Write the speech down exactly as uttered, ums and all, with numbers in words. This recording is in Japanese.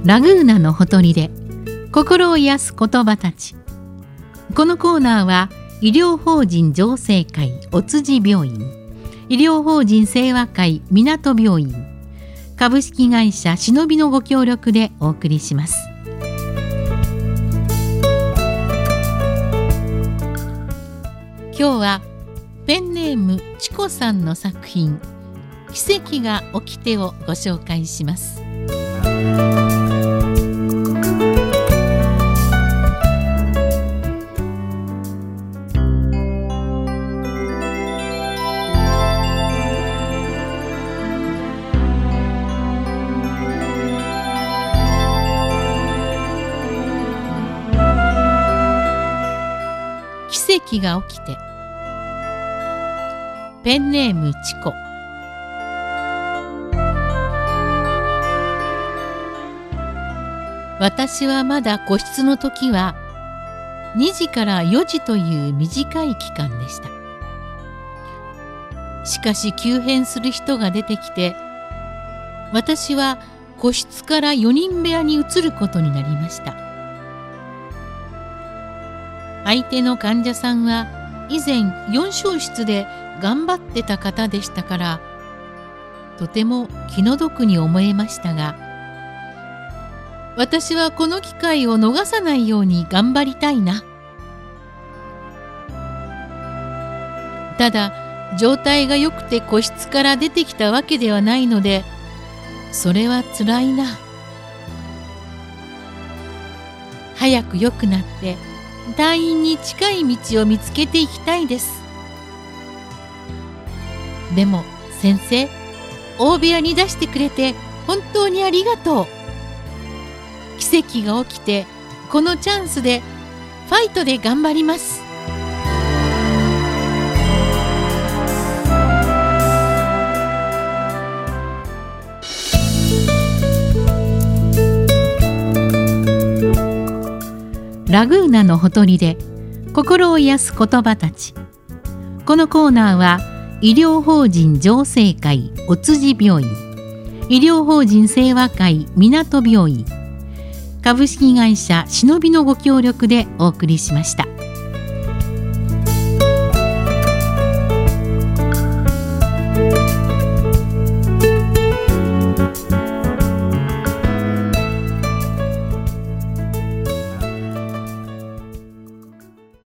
ラグーナのほとりで心を癒す言葉たち。このコーナーは医療法人浄世会お辻病院、医療法人清和会港病院、株式会社しのびのご協力でお送りします。今日はペンネームチコさんの作品奇跡が起きてをご紹介します。奇跡が起きて。ペンネームチコ。私はまだ個室の時はにじからよじという短い期間でした。しかし急変する人が出てきて、私は個室からよにん部屋に移ることになりました。相手の患者さんは以前よん床室で頑張ってた方でしたから、とても気の毒に思えましたが、私はこの機会を逃さないように頑張りたいな。ただ状態が良くて個室から出てきたわけではないので、それはつらいな。早く良くなって退院に近い道を見つけていきたいです。でも先生、大部屋に出してくれて本当にありがとう。奇跡が起きて、このチャンスでファイトで頑張ります。ラグーナのほとりで心を癒す言葉たち。このコーナーは医療法人浄世会お辻病院、医療法人清和会港病院、株式会社しのびのご協力でお送りしました。